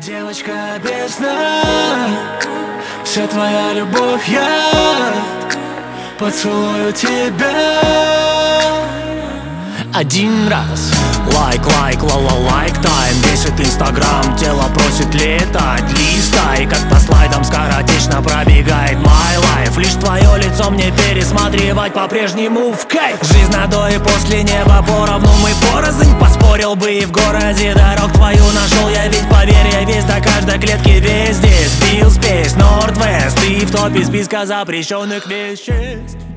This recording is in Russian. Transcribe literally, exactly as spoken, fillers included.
Девочка без сна, вся твоя любовь, я поцелую тебя один раз. Лайк, лайк, ла-ла, лайк тайм. Бесит инстаграм, тело просит летать. Листай, как по слайдам скоротечно пробегает my life. Лишь твое лицо мне пересматривать по-прежнему в кайф. Жизнь на до и после неба поровну, мы порознь. Поспорил бы и в городе дорог твою нашел я, ведь поверь, я весь до каждой клетки везде. Сбил спесь, Норд-Вест, ты в топе списка запрещенных веществ.